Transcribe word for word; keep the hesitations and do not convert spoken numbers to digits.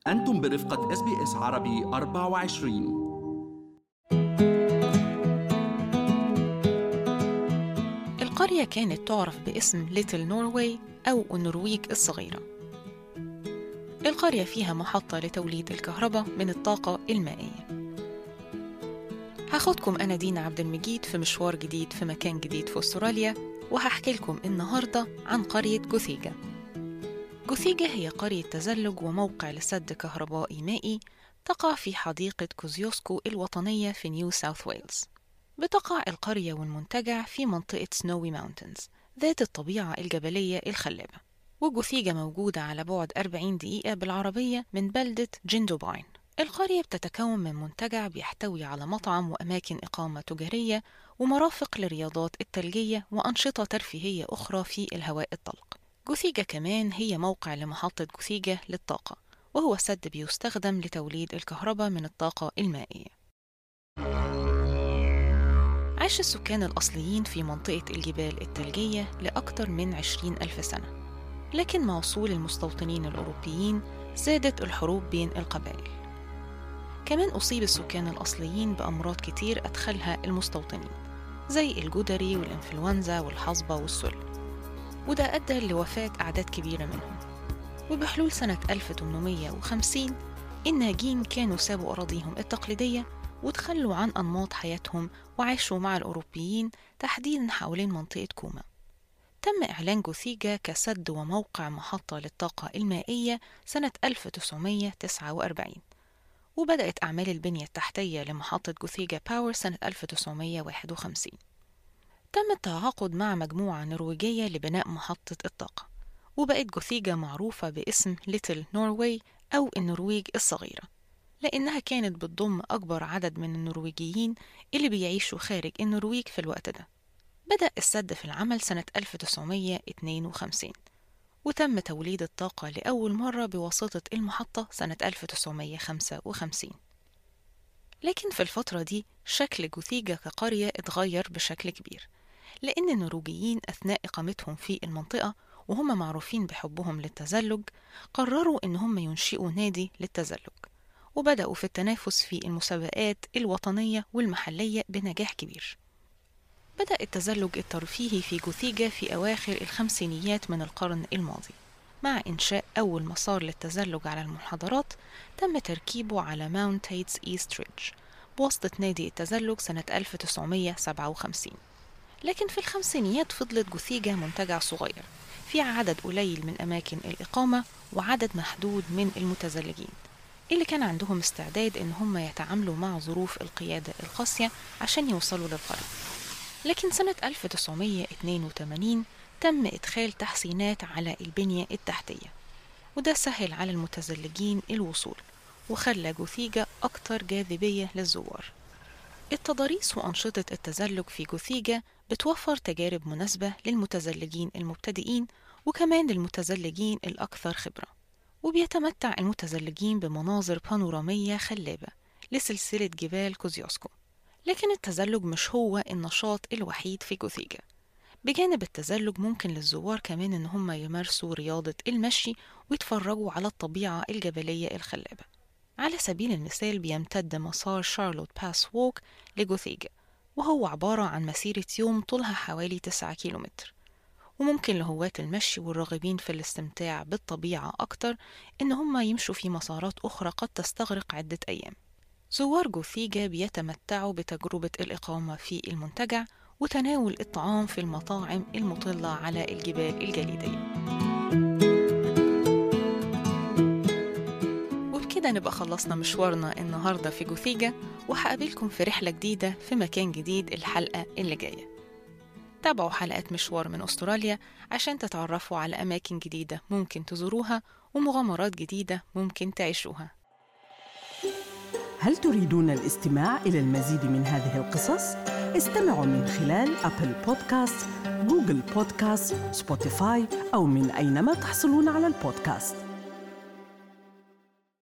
أنتم برفقة إس بي إس عربي أربعة وعشرين. القرية كانت تعرف باسم ليتل نوروي أو النرويج الصغيرة. القرية فيها محطة لتوليد الكهرباء من الطاقة المائية. هاخدكم أنا دينا عبد المجيد في مشوار جديد في مكان جديد في أستراليا، وهحكي لكم النهاردة عن قرية جوثيجا. جوثيجا هي قرية تزلج وموقع لسد كهربائي مائي تقع في حديقة كوزيوسكو الوطنية في نيو ساوث ويلز. بتقع القرية والمنتجع في منطقة سنوي ماونتنز ذات الطبيعة الجبلية الخلابة، وجوثيجا موجودة على بعد أربعين دقيقة بالعربية من بلدة جندوباين. القرية بتتكون من منتجع بيحتوي على مطعم وأماكن إقامة تجارية ومرافق للرياضات الثلجية وأنشطة ترفيهية أخرى في الهواء الطلق. جوثيجا كمان هي موقع لمحطة جوثيجا للطاقة، وهو سد بيستخدم لتوليد الكهرباء من الطاقة المائية. عاش السكان الأصليين في منطقة الجبال الثلجية لأكثر من عشرين ألف سنة، لكن مع وصول المستوطنين الأوروبيين زادت الحروب بين القبائل. كمان أصيب السكان الأصليين بأمراض كتير أدخلها المستوطنين زي الجدري والإنفلونزا والحصبة والسل، وده أدى لوفاة أعداد كبيرة منهم. وبحلول سنة ألف وثمانمائة وخمسين الناجين كانوا سابوا أراضيهم التقليدية وتخلوا عن أنماط حياتهم وعاشوا مع الأوروبيين تحديداً حوالين منطقة كوما. تم إعلان جوثيجا كسد وموقع محطة للطاقة المائية سنة ألف وتسعمائة وتسعة وأربعين، وبدأت أعمال البنية التحتية لمحطة جوثيجا باور سنة ألف وتسعمائة وواحد وخمسين. تم التعاقد مع مجموعة نرويجية لبناء محطة الطاقة، وبقت جوثيجا معروفة باسم ليتل نوروي أو النرويج الصغيرة، لأنها كانت بتضم أكبر عدد من النرويجيين اللي بيعيشوا خارج النرويج في الوقت ده. بدأ السد في العمل سنة ألف وتسعمائة واثنين وخمسين، وتم توليد الطاقة لأول مرة بواسطة المحطة سنة ألف وتسعمائة وخمسة وخمسين. لكن في الفترة دي شكل جوثيجا كقرية اتغير بشكل كبير، لأن النرويجيين أثناء إقامتهم في المنطقة وهم معروفين بحبهم للتزلج قرروا إن هم ينشئوا نادي للتزلج، وبدأوا في التنافس في المسابقات الوطنية والمحلية بنجاح كبير. بدأ التزلج الترفيهي في جوثيجا في أواخر الخمسينيات من القرن الماضي، مع إنشاء أول مسار للتزلج على المنحدرات تم تركيبه على ماونت هيتس إيست ريدج بواسطة نادي التزلج سنة ألف وتسعمائة وسبعة وخمسين. لكن في الخمسينيات فضلت جوثيجا منتجع صغير في عدد قليل من أماكن الإقامة وعدد محدود من المتزلجين اللي كان عندهم استعداد إن هم يتعاملوا مع ظروف القيادة القاسية عشان يوصلوا للقرية. لكن سنة ألف وتسعمائة واثنين وثمانين تم إدخال تحسينات على البنية التحتية، وده سهل على المتزلجين الوصول وخلى جوثيجا أكتر جاذبية للزوار. التضاريس وأنشطة التزلج في جوثيجا بتوفر تجارب مناسبة للمتزلجين المبتدئين وكمان للمتزلجين الأكثر خبرة، وبيتمتع المتزلجين بمناظر بانورامية خلابة لسلسلة جبال كوزيوسكو. لكن التزلج مش هو النشاط الوحيد في جوثيجا. بجانب التزلج ممكن للزوار كمان إن هم يمارسوا رياضة المشي ويتفرجوا على الطبيعة الجبلية الخلابة. على سبيل المثال بيمتد مسار شارلوت باس ووك لجوثيجا، وهو عبارة عن مسيرة يوم طولها حوالي تسعة كيلومتر، وممكن لهواة المشي والراغبين في الاستمتاع بالطبيعة أكتر إن هم يمشوا في مسارات أخرى قد تستغرق عدة أيام. زوار جوثيجا بيتمتعوا بتجربة الإقامة في المنتجع وتناول الطعام في المطاعم المطلة على الجبال الجليدية. وبكده نبقى خلصنا مشوارنا النهاردة في جوثيجا، وهقابلكم في رحلة جديدة في مكان جديد الحلقة اللي جاية. تابعوا حلقات مشوار من أستراليا عشان تتعرفوا على أماكن جديدة ممكن تزوروها ومغامرات جديدة ممكن تعيشوها. هل تريدون الاستماع إلى المزيد من هذه القصص؟ استمعوا من خلال أبل بودكاست، جوجل بودكاست، سبوتيفاي أو من أينما تحصلون على البودكاست.